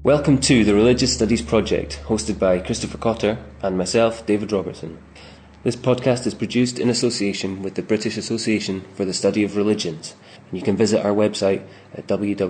Welcome to the Religious Studies Project, hosted by Christopher Cotter and myself, David Robertson. This podcast is produced in association with the British Association for the Study of Religions, and you can visit our website at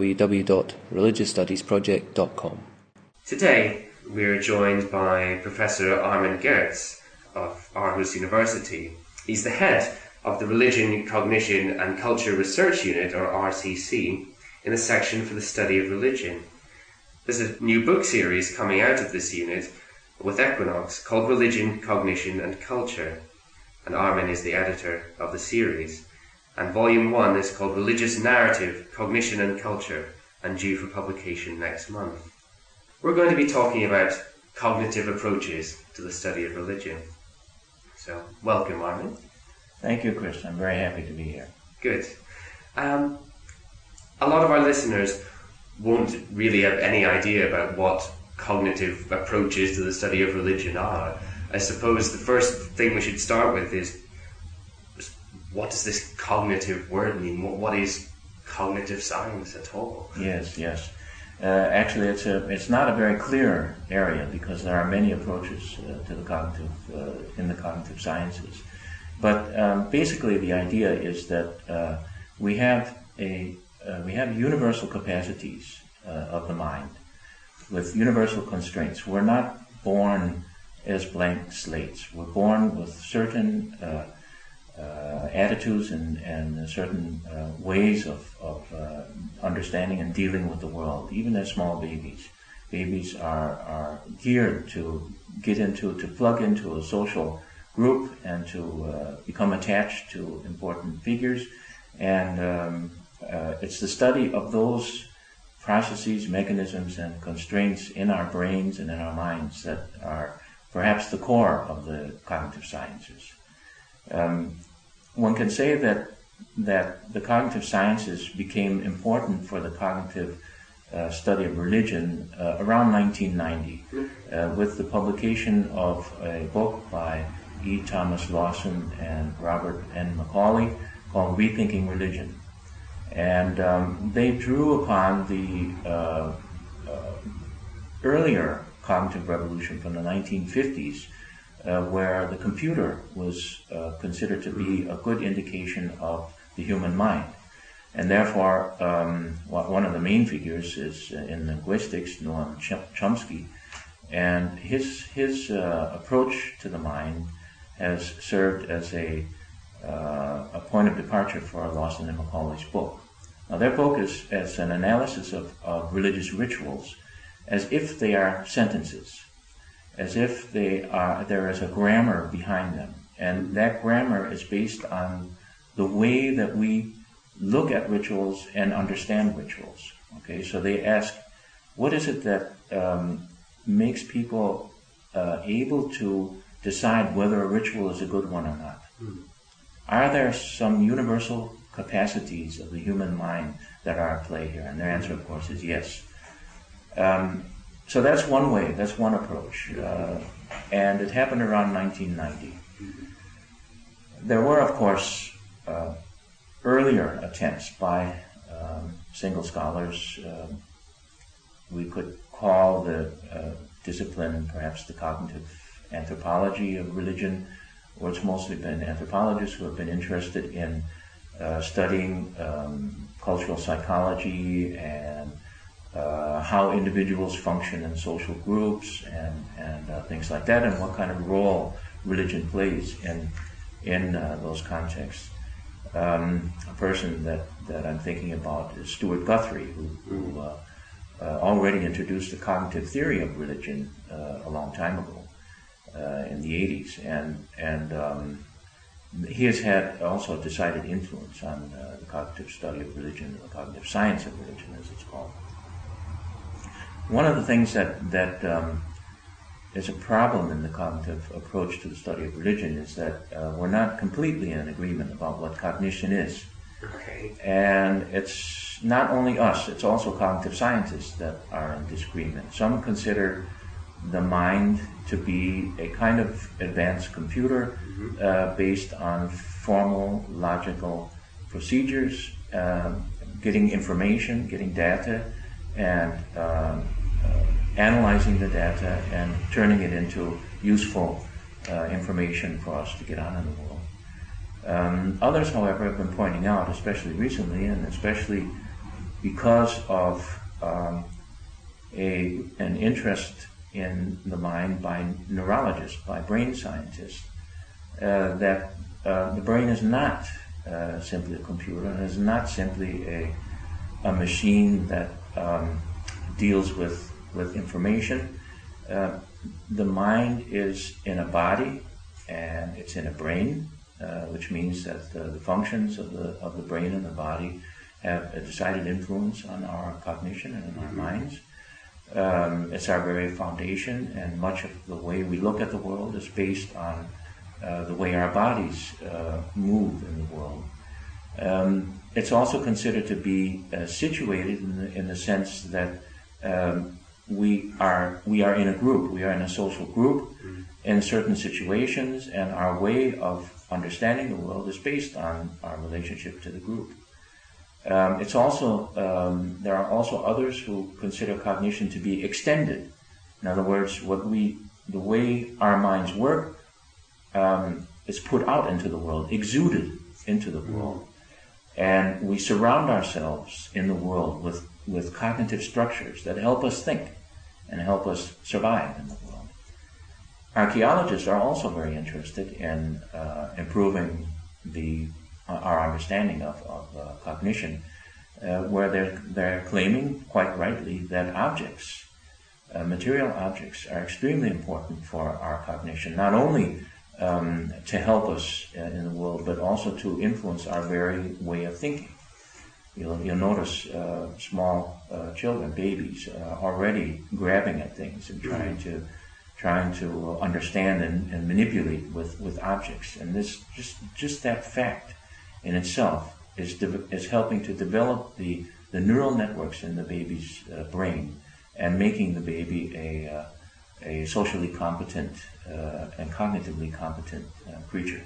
www.religiousstudiesproject.com. Today, we are joined by Professor Armin Geertz of Aarhus University. He's the head of the Religion, Cognition and Culture Research Unit, or RCC, in the section for the study of religion. There's a new book series coming out of this unit with Equinox called Religion, Cognition and Culture, and Armin is the editor of the series. And Volume 1 is called Religious Narrative, Cognition and Culture, and due for publication next month. We're going to be talking about cognitive approaches to the study of religion. So, welcome, Armin. Thank you, Chris. I'm very happy to be here. Good. A lot of our listeners won't really have any idea about what cognitive approaches to the study of religion are. I suppose the first thing we should start with is, what does this cognitive word mean? What is cognitive science at all? Yes. Actually, it's not a very clear area because there are many approaches to the cognitive in the cognitive sciences. But basically, the idea is that we have universal capacities of the mind with universal constraints. We're not born as blank slates. We're born with certain attitudes and certain ways of understanding and dealing with the world, even as small babies. Babies are geared to plug into a social group and to become attached to important figures, and it's the study of those processes, mechanisms, and constraints in our brains and in our minds that are perhaps the core of the cognitive sciences. One can say that the cognitive sciences became important for the cognitive study of religion around 1990 with the publication of a book by E. Thomas Lawson and Robert N. Macaulay called Rethinking Religion. And they drew upon the earlier cognitive revolution from the 1950s, where the computer was considered to be a good indication of the human mind. And therefore, one of the main figures is in linguistics, Noam Chomsky, and his approach to the mind has served as a point of departure for Lawson and Macaulay's book. Now, their book is as an analysis of religious rituals as if they are sentences, as if there is a grammar behind them. And that grammar is based on the way that we look at rituals and understand rituals. Okay, so they ask, what is it that makes people able to decide whether a ritual is a good one or not? Are there some universal capacities of the human mind that are at play here? And their answer, of course, is yes. So that's one way, that's one approach. And it happened around 1990. There were, of course, earlier attempts by single scholars. We could call the discipline perhaps the cognitive anthropology of religion, or it's mostly been anthropologists who have been interested in studying cultural psychology and how individuals function in social groups and things like that, and what kind of role religion plays in those contexts. A person that I'm thinking about is Stuart Guthrie, who already introduced the cognitive theory of religion a long time ago. In the 80s, and he has had also a decided influence on the cognitive study of religion, the cognitive science of religion, as it's called. One of the things that is a problem in the cognitive approach to the study of religion is that we're not completely in agreement about what cognition is. Okay. And it's not only us, it's also cognitive scientists that are in disagreement. Some consider the mind to be a kind of advanced computer based on formal, logical procedures, getting information, getting data, and analyzing the data and turning it into useful information for us to get on in the world. Others, however, have been pointing out, especially recently, and especially because of an interest in the mind by neurologists, by brain scientists, that the brain is not simply a computer, and is not simply a machine that deals with information. The mind is in a body, and it's in a brain, which means that the functions of the brain and the body have a decided influence on our cognition and in our minds. It's our very foundation, and much of the way we look at the world is based on the way our bodies move in the world. It's also considered to be situated in the sense that we are in a group, we are in a social group in certain situations, and our way of understanding the world is based on our relationship to the group. It's also there are also others who consider cognition to be extended. In other words, the way our minds work is put out into the world, exuded into the world, and we surround ourselves in the world with cognitive structures that help us think and help us survive in the world. Archaeologists are also very interested in improving our understanding of cognition, where they're claiming, quite rightly, that objects, material objects, are extremely important for our cognition, not only to help us in the world, but also to influence our very way of thinking. You'll notice small children, babies, already grabbing at things and trying to understand and manipulate with objects, and this just that fact in itself is helping to develop the neural networks in the baby's brain and making the baby a socially competent and cognitively competent creature.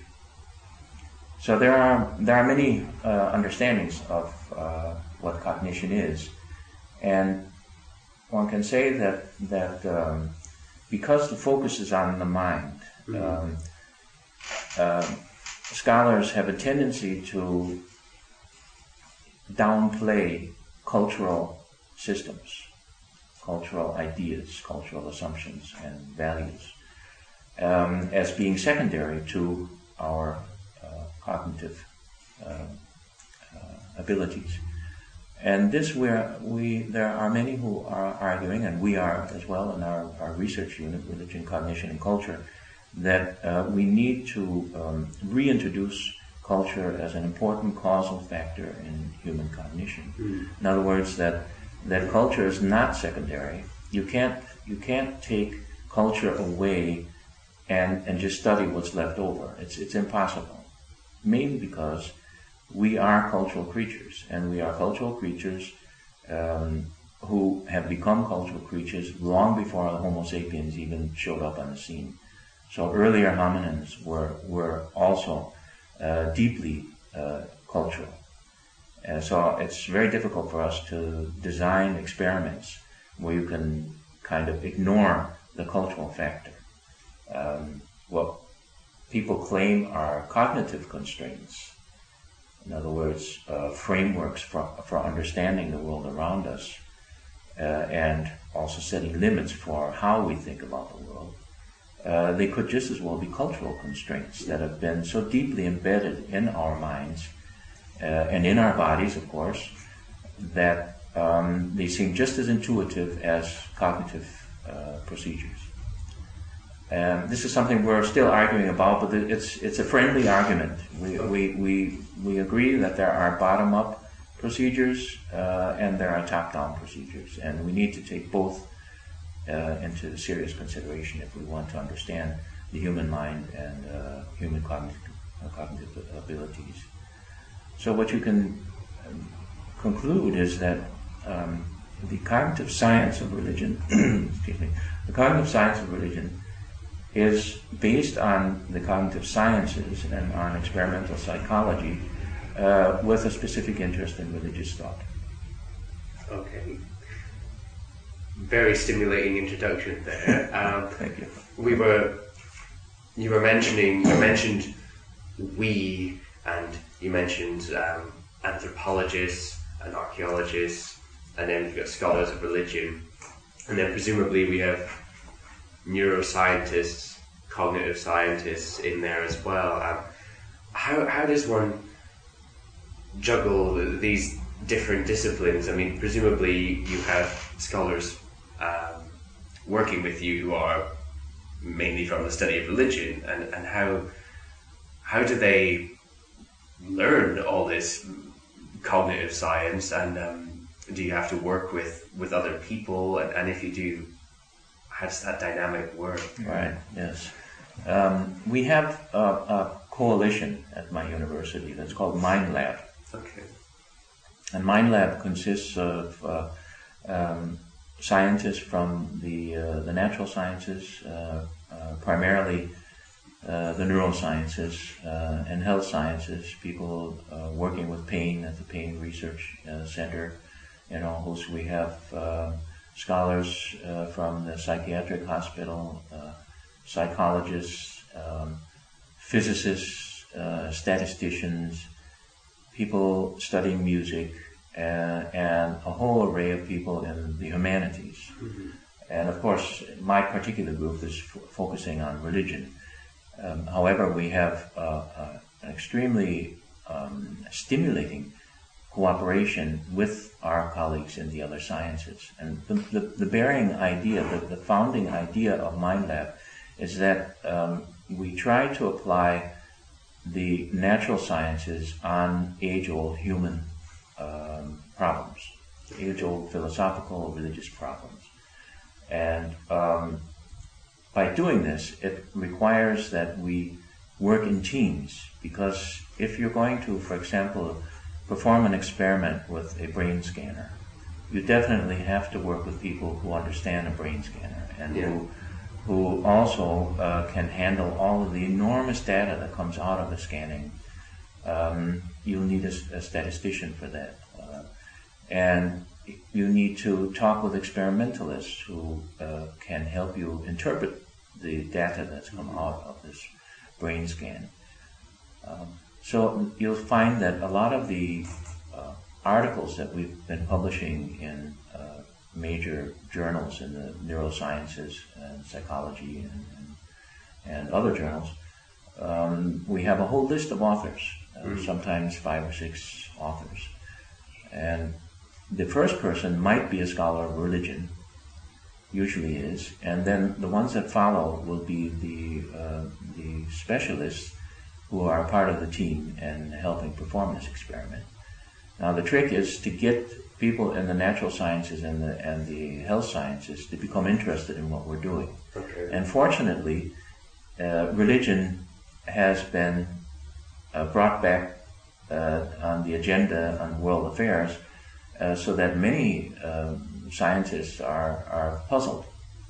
So there are many understandings of what cognition is, and one can say that because the focus is on the mind, scholars have a tendency to downplay cultural systems, cultural ideas, cultural assumptions, and values as being secondary to our cognitive abilities. And this there are many who are arguing, and we are as well in our research unit, Religion, Cognition, and Culture, that we need to reintroduce culture as an important causal factor in human cognition. In other words, that culture is not secondary. You can't take culture away and just study what's left over. It's impossible. Mainly because we are cultural creatures, and we are cultural creatures who have become cultural creatures long before the Homo sapiens even showed up on the scene. So earlier hominins were also deeply cultural. So it's very difficult for us to design experiments where you can kind of ignore the cultural factor. What people claim are cognitive constraints, in other words, frameworks for understanding the world around us, and also setting limits for how we think about the world. They could just as well be cultural constraints that have been so deeply embedded in our minds and in our bodies, of course, that they seem just as intuitive as cognitive procedures. This is something we're still arguing about, but it's a friendly argument. We agree that there are bottom-up procedures and there are top-down procedures, and we need to take both into serious consideration if we want to understand the human mind and human cognitive abilities. So what you can conclude is that the cognitive science of religion, the cognitive science of religion is based on the cognitive sciences and on experimental psychology with a specific interest in religious thought. Okay. very stimulating introduction there. Thank you. You mentioned we, and you mentioned anthropologists and archaeologists, and then we've got scholars of religion, and then presumably we have neuroscientists, cognitive scientists in there as well. How does one juggle these different disciplines? I mean, presumably you have scholars working with you who are mainly from the study of religion, and how do they learn all this cognitive science, and do you have to work with other people, and if you do, how does that dynamic work? Right, yes. We have a coalition at my university that's called MindLab. Okay. And MindLab consists of scientists from the natural sciences, primarily the neurosciences and health sciences, people working with pain at the Pain Research Center. We have scholars from the psychiatric hospital, psychologists, physicists, statisticians, people studying music, and a whole array of people in the humanities. Mm-hmm. And of course, my particular group is focusing on religion. However, we have an extremely stimulating cooperation with our colleagues in the other sciences. And the bearing idea, the founding idea of MindLab is that we try to apply the natural sciences on age-old human problems, age-old philosophical, religious problems. And by doing this, it requires that we work in teams, because if you're going to, for example, perform an experiment with a brain scanner, you definitely have to work with people who understand a brain scanner and who also can handle all of the enormous data that comes out of the scanning. You'll need a statistician for that. And you need to talk with experimentalists who can help you interpret the data that's come out of this brain scan. So you'll find that a lot of the articles that we've been publishing in major journals in the neurosciences and psychology and other journals, we have a whole list of authors, sometimes 5 or 6 authors. And the first person might be a scholar of religion, usually is, and then the ones that follow will be the specialists who are part of the team and helping perform this experiment. Now the trick is to get people in the natural sciences and the health sciences to become interested in what we're doing. Okay. And fortunately, religion has been brought back on the agenda on world affairs, so that many scientists are puzzled.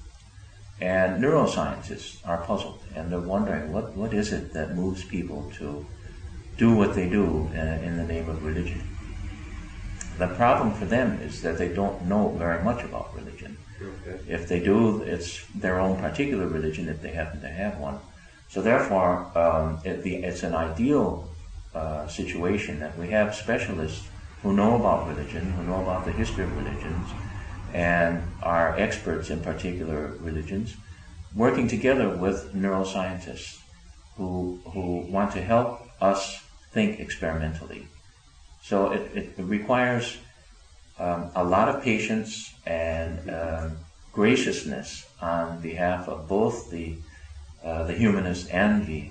And neuroscientists are puzzled, and they're wondering what is it that moves people to do what they do in the name of religion. The problem for them is that they don't know very much about religion. Okay. If they do, it's their own particular religion if they happen to have one. So therefore, it's an ideal situation that we have specialists who know about religion, who know about the history of religions, and are experts in particular religions, working together with neuroscientists who want to help us think experimentally. So it requires a lot of patience and graciousness on behalf of both the humanists and the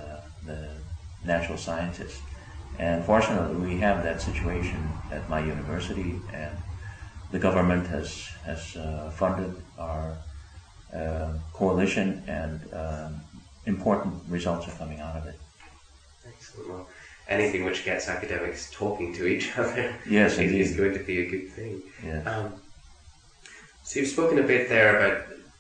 natural scientists. And fortunately, we have that situation at my university, and the government has funded our coalition, and important results are coming out of it. Excellent. Well, anything which gets academics talking to each other is going to be a good thing. Yeah. So you've spoken a bit there about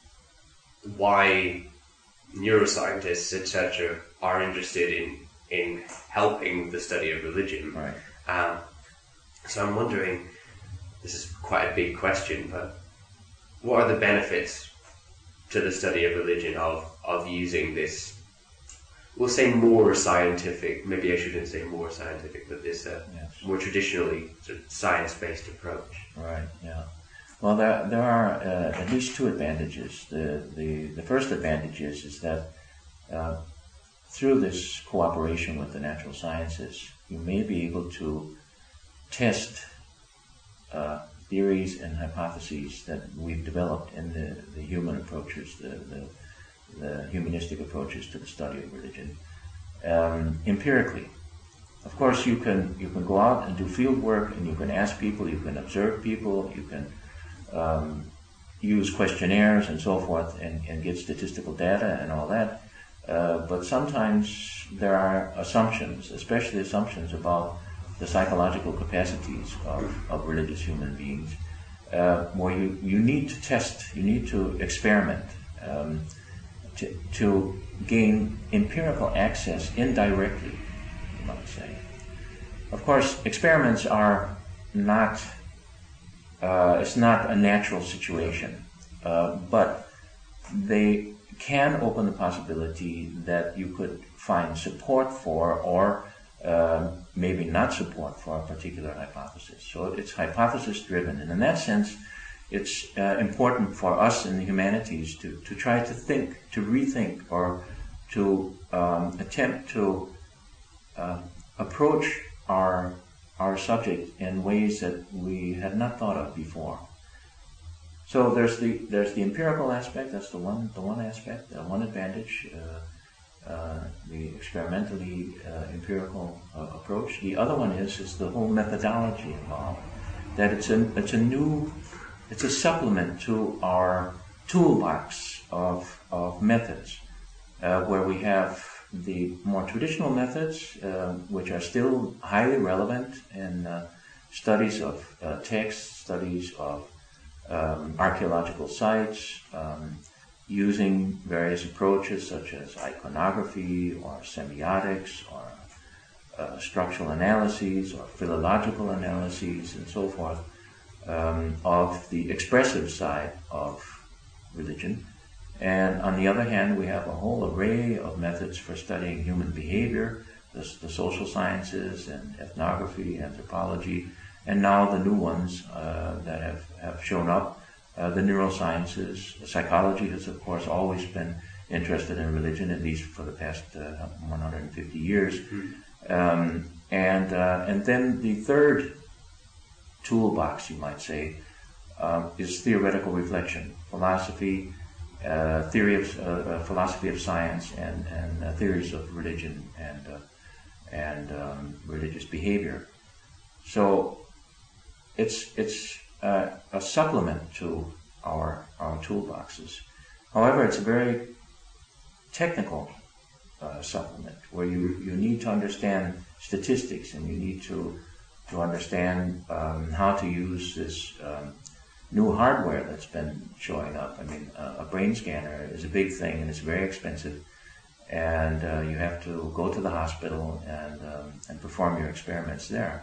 why neuroscientists, etc., are interested in helping the study of religion. Right. So I'm wondering, this is quite a big question, but what are the benefits to the study of religion of using this, we'll say more scientific, maybe I shouldn't say more scientific, but this more traditionally sort of science-based approach? Right, yeah. Well, there are at least two advantages. The first advantage is that through this cooperation with the natural sciences, you may be able to test theories and hypotheses that we've developed in the human approaches, the humanistic approaches to the study of religion, empirically. Of course, you can go out and do field work, and you can ask people, you can observe people, you can use questionnaires and so forth, and get statistical data and all that. But sometimes there are assumptions, especially assumptions about the psychological capacities of religious human beings, where you need to test, you need to experiment, to gain empirical access indirectly, you might say. Of course, experiments are not, it's not a natural situation, but they can open the possibility that you could find support for, or maybe not support for, a particular hypothesis. So it's hypothesis driven, and in that sense it's important for us in the humanities to try to think, to rethink, or to attempt to approach our subject in ways that we had not thought of before. So there's the empirical aspect. That's the one aspect, one advantage, the experimentally empirical approach. The other one is the whole methodology involved. That it's a supplement to our toolbox of methods, where we have the more traditional methods, which are still highly relevant in studies of texts, studies of archaeological sites, using various approaches such as iconography or semiotics or structural analyses or philological analyses and so forth, of the expressive side of religion. And on the other hand, we have a whole array of methods for studying human behavior, the social sciences and ethnography, anthropology, and now the new ones that have shown up, the neurosciences. Psychology has, of course, always been interested in religion, at least for the past 150 years. And then the third toolbox, you might say, is theoretical reflection, philosophy, philosophy of science, and theories of religion and religious behavior. So it's a supplement to our toolboxes. However, it's a very technical supplement, where you need to understand statistics, and you need to understand how to use this new hardware that's been showing up. I mean, a brain scanner is a big thing, and it's very expensive, and you have to go to the hospital and perform your experiments there.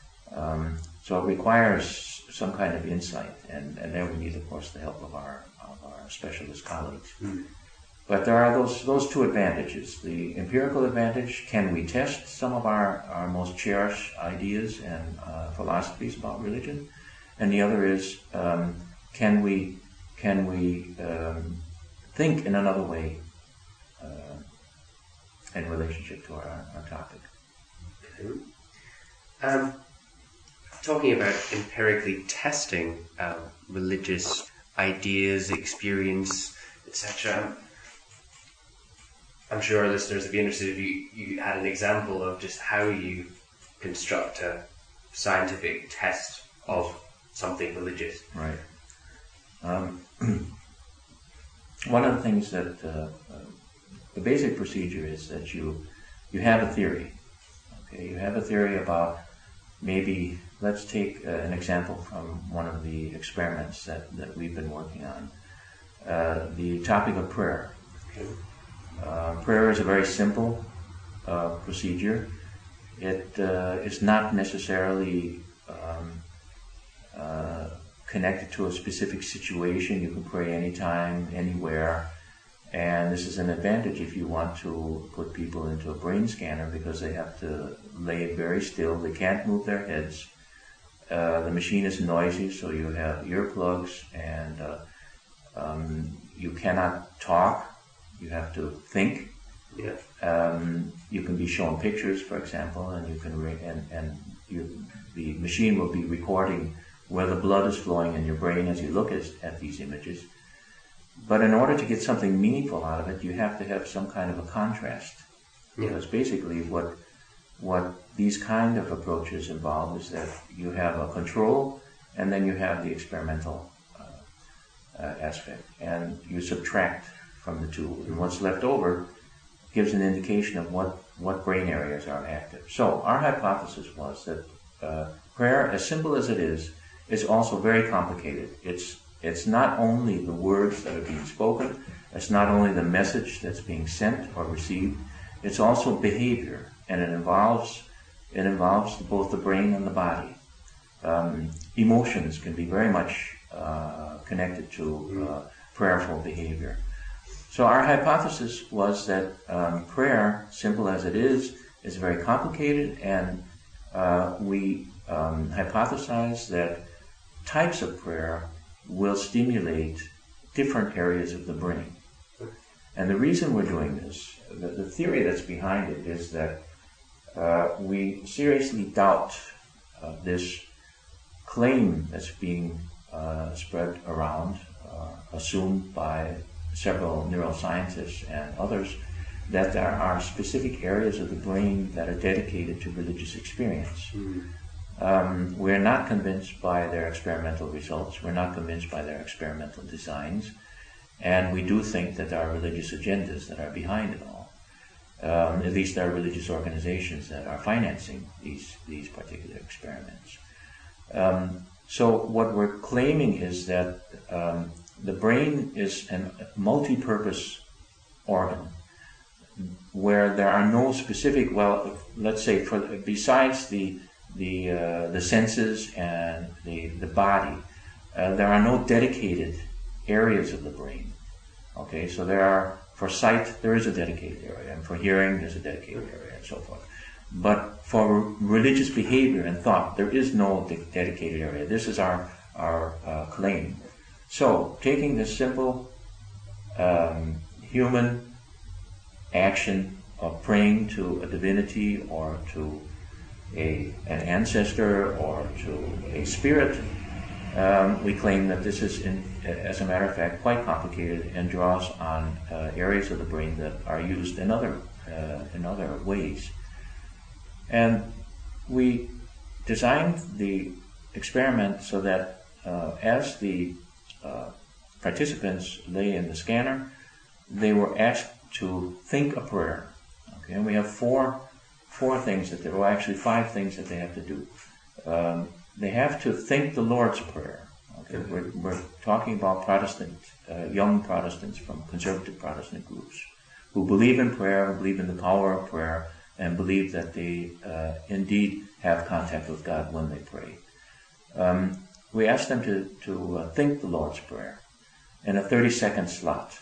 So it requires some kind of insight, and there we need, of course, the help of our specialist colleagues. But there are those two advantages. The empirical advantage: can we test some of our most cherished ideas and philosophies about religion? And the other is, can we think in another way in relationship to our topic? Talking about empirically testing religious ideas, experience, etc., I'm sure our listeners would be interested if you had an example of just how you construct a scientific test of something religious. Right. One of the things that the basic procedure is that you have a theory. Okay, you have a theory about, maybe, let's take an example from one of the experiments that we've been working on. The topic of prayer. Okay. Prayer is a very simple procedure. It is not necessarily connected to a specific situation. You can pray anytime, anywhere. And this is an advantage if you want to put people into a brain scanner, because they have to lay very still. They can't move their heads. The machine is noisy, so you have earplugs, and you cannot talk. You have to think. Yeah. You can be shown pictures, for example, and you can the machine will be recording where the blood is flowing in your brain as you look at these images. But in order to get something meaningful out of it, you have to have some kind of a contrast. Yeah. Because basically what these kind of approaches involve is that you have a control, and then you have the experimental aspect, and you subtract from the two. And what's left over gives an indication of what brain areas are active. So our hypothesis was that prayer, as simple as it is also very complicated. It's not only the words that are being spoken, it's not only the message that's being sent or received, it's also behavior, and it involves both the brain and the body. Emotions can be very much connected to prayerful behavior. So our hypothesis was that prayer, simple as it is very complicated, and we hypothesized that types of prayer will stimulate different areas of the brain. And the reason we're doing this, the theory that's behind it, is that we seriously doubt this claim that's being spread around, assumed by several neuroscientists and others, that there are specific areas of the brain that are dedicated to religious experience. We're not convinced by their experimental results. We're not convinced by their experimental designs. And we do think that there are religious agendas that are behind it all. At least there are religious organizations that are financing these particular experiments. So what we're claiming is that the brain is a multi-purpose organ where there are no specific, let's say, besides the senses and the body, there are no dedicated areas of the brain. Okay, so for sight, there is a dedicated area, and for hearing, there's a dedicated area, and so forth. But for religious behavior and thought, there is no dedicated area. This is our claim. So, taking this simple human action of praying to a divinity or to an ancestor or to a spirit, we claim that this is, as a matter of fact, quite complicated and draws on areas of the brain that are used in other ways. And we designed the experiment so that as the participants lay in the scanner, they were asked to think a prayer. Okay, and we have four things that actually 5 things that they have to do. They have to think the Lord's Prayer. Okay, we're talking about young Protestants from conservative Protestant groups who believe in prayer, who believe in the power of prayer, and believe that they indeed have contact with God when they pray. We asked them to think the Lord's Prayer in a 30-second slot,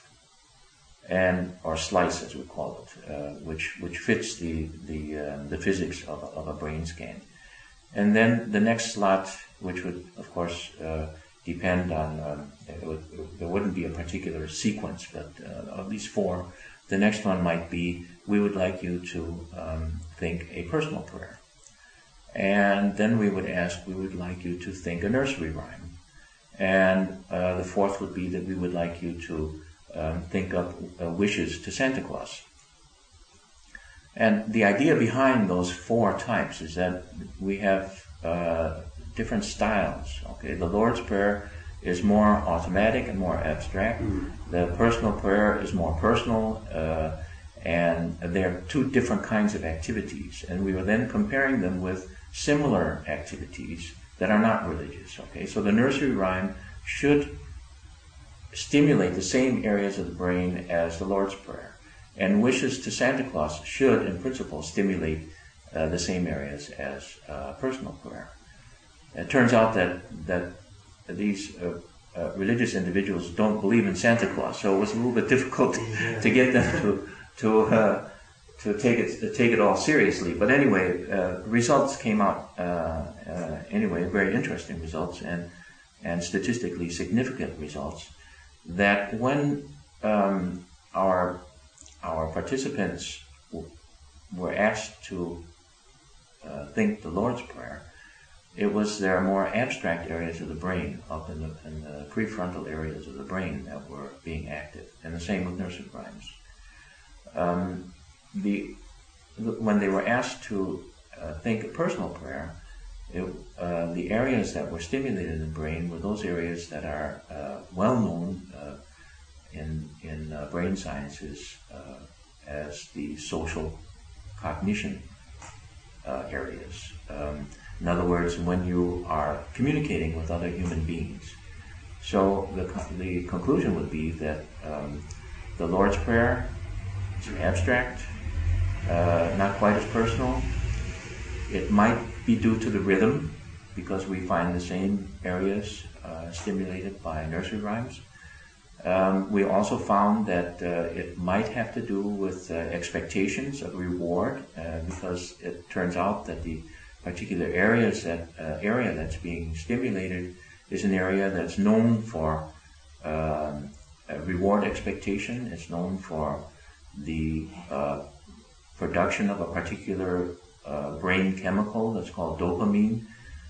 or slice, as we call it, which fits the physics of a brain scan. And then the next slot, which would, of course, depend on, there wouldn't be a particular sequence, but of these 4, the next one might be, we would like you to think a personal prayer. And then we would like you to think a nursery rhyme. And the 4th would be that we would like you to think of wishes to Santa Claus. And the idea behind those 4 types is that we have different styles. Okay, the Lord's Prayer is more automatic and more abstract. The personal prayer is more personal, and they're 2 different kinds of activities. And we were then comparing them with similar activities that are not religious. Okay, so the nursery rhyme should stimulate the same areas of the brain as the Lord's Prayer. And wishes to Santa Claus should, in principle, stimulate the same areas as personal prayer. It turns out that religious individuals don't believe in Santa Claus, so it was a little bit difficult to get them to take it all seriously. But anyway, results came out anyway, very interesting results and statistically significant results. That when our participants were asked to think the Lord's Prayer, it was their more abstract areas of the brain, up in the prefrontal areas of the brain, that were being active, and the same with nursery rhymes. When they were asked to think a personal prayer, the areas that were stimulated in the brain were those areas that are well known in brain sciences as the social cognition areas. In other words, when you are communicating with other human beings. So the conclusion would be that the Lord's Prayer is abstract, not quite as personal. It might be due to the rhythm, because we find the same areas stimulated by nursery rhymes. We also found that it might have to do with expectations of reward, because it turns out that the particular area that's being stimulated is an area that's known for reward expectation. It's known for the production of a particular brain chemical that's called dopamine.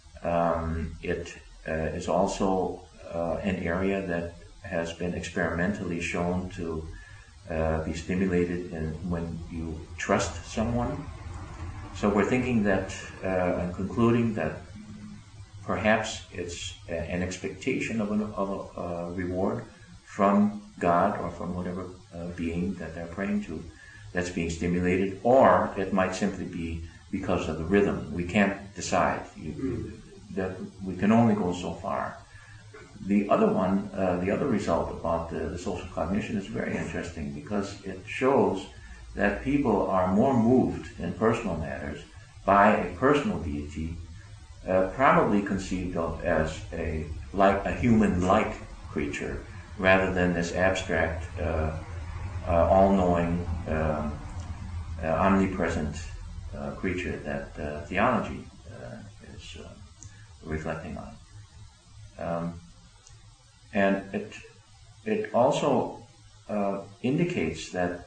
It is also an area that has been experimentally shown to be stimulated when you trust someone. So we're thinking that and concluding that perhaps it's an expectation of a reward from God or from whatever being that they're praying to that's being stimulated, or it might simply be because of the rhythm. We can't decide. That we can only go so far. The other result about the social cognition is very interesting, because it shows that people are more moved in personal matters by a personal deity, probably conceived of as a human-like creature, rather than this abstract, all-knowing, omnipresent creature that theology is reflecting on. And it also indicates that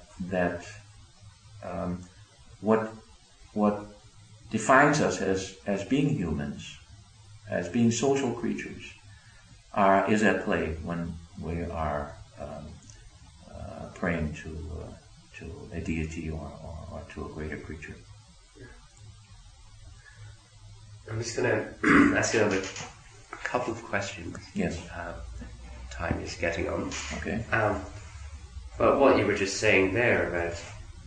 what defines us as being humans, as being social creatures, is at play when we are praying to a deity or to a greater creature. I'm just going to ask another couple of questions. Yes. Time is getting on. Okay. But what you were just saying there about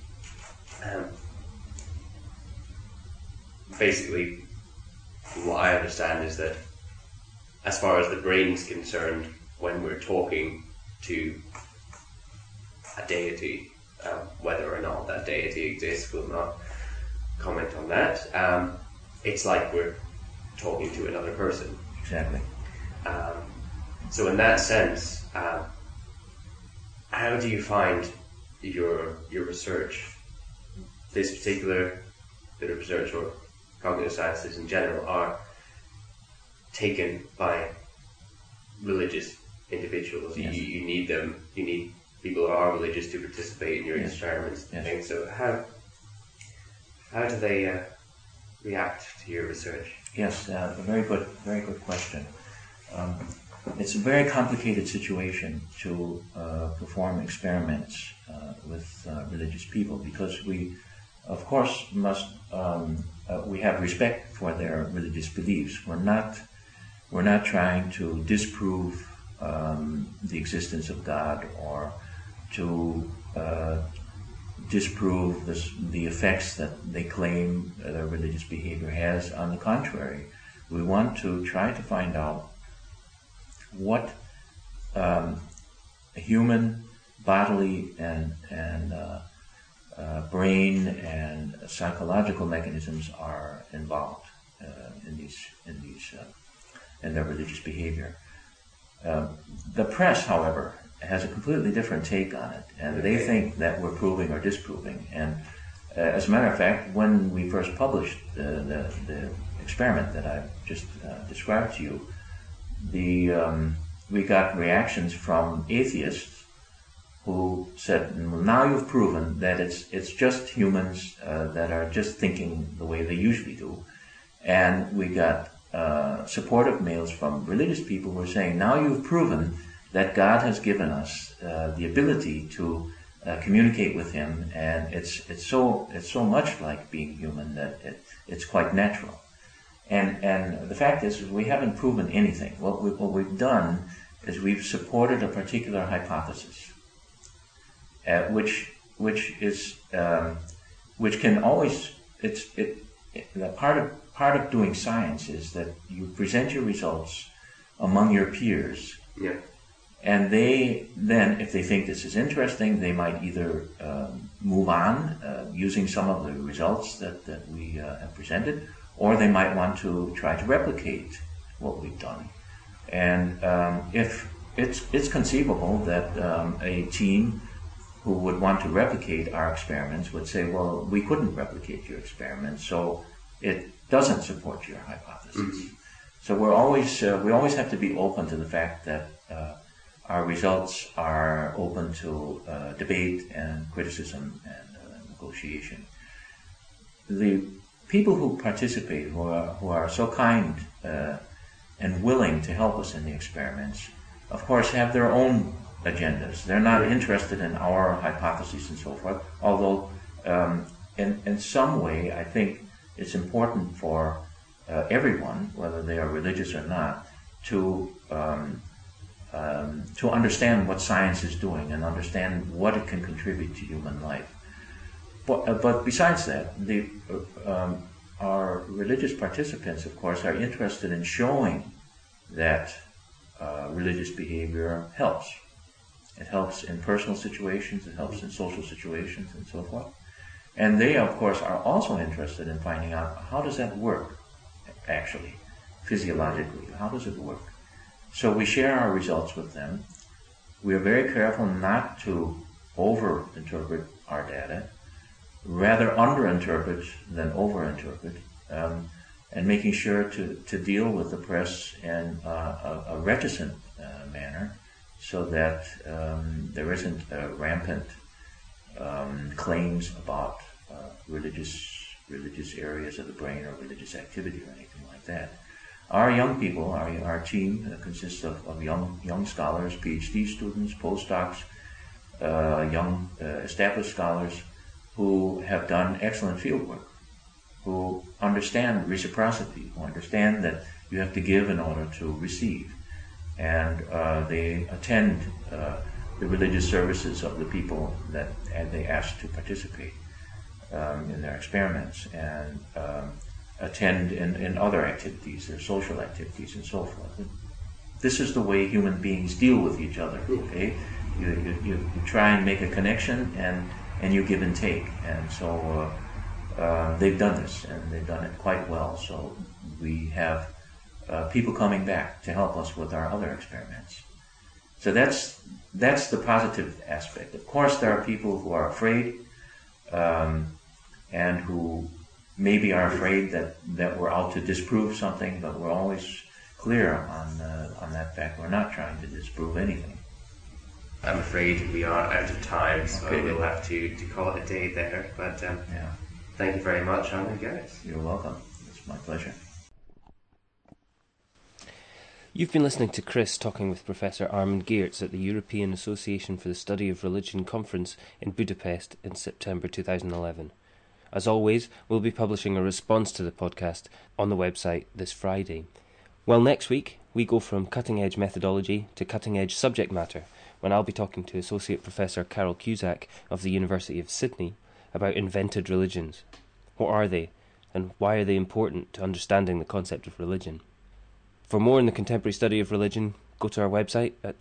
basically what I understand is that as far as the brain is concerned, when we're talking to a deity, whether or not that deity exists, we'll not comment on that. It's like we're talking to another person. Exactly. So in that sense, how do you find your research, this particular bit of research, or cognitive sciences in general, are taken by religious individuals? Yes. You need them. You need people who are religious to participate in your Yes. experiments and Yes. things. So how do they react to your research? Yes, a very good question. It's a very complicated situation to perform experiments with religious people, because we, of course, must we have respect for their religious beliefs. We're not trying to disprove the existence of God, or to disprove the effects that they claim their religious behavior has. On the contrary, we want to try to find out what a human bodily and brain and psychological mechanisms are involved in their religious behavior. The press, however, has a completely different take on it, and they think that we're proving or disproving. And as a matter of fact, when we first published the experiment that I've just described to you, we got reactions from atheists who said, now you've proven that it's just humans that are just thinking the way they usually do. And we got supportive mails from religious people who are saying, now you've proven that God has given us the ability to communicate with Him, and it's so much like being human that it's quite natural. And the fact is, we haven't proven anything. What we've done is we've supported a particular hypothesis, which can always the part of doing science is that you present your results among your peers. Yeah. And they then, if they think this is interesting, they might either move on using some of the results that we have presented, or they might want to try to replicate what we've done. And if it's conceivable that a team who would want to replicate our experiments would say, well, we couldn't replicate your experiments, so it doesn't support your hypothesis. Mm-hmm. So we always have to be open to the fact that our results are open to debate and criticism and negotiation. The people who participate, who are so kind and willing to help us in the experiments, of course, have their own agendas. They're not interested in our hypotheses and so forth, although in some way I think it's important for everyone, whether they are religious or not, to understand what science is doing and understand what it can contribute to human life. But besides that, our religious participants, of course, are interested in showing that religious behavior helps. It helps in personal situations, it helps in social situations, and so forth. And they, of course, are also interested in finding out, how does that work, actually, physiologically? How does it work? So we share our results with them. We are very careful not to over-interpret our data, rather under-interpret than over-interpret, and making sure to deal with the press in a reticent manner, so that there isn't rampant claims about religious areas of the brain or religious activity or anything like that. Our young people, our team consists of young scholars, PhD students, postdocs, young established scholars who have done excellent fieldwork, who understand reciprocity, who understand that you have to give in order to receive. And they attend the religious services of the people that they ask to participate in their experiments, and attend in other activities, their social activities, and so forth. This is the way human beings deal with each other. Okay, you try and make a connection, and you give and take, and so they've done this, and they've done it quite well. So we have people coming back to help us with our other experiments. So that's the positive aspect. Of course, there are people who are afraid, and who maybe are afraid that we're out to disprove something, but we're always clear on that fact. We're not trying to disprove anything. I'm afraid we are out of time, so we'll have to call it a day there. But thank you very much, Armin Geertz. You're welcome. It's my pleasure. You've been listening to Chris talking with Professor Armin Geertz at the European Association for the Study of Religion conference in Budapest in September 2011. As always, we'll be publishing a response to the podcast on the website this Friday. Well, next week, we go from cutting-edge methodology to cutting-edge subject matter, when I'll be talking to Associate Professor Carol Cusack of the University of Sydney about invented religions. What are they, and why are they important to understanding the concept of religion? For more in the contemporary study of religion, go to our website at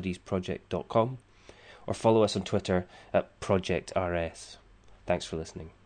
www.religiousstudiesproject.com or follow us on Twitter at ProjectRS. Thanks for listening.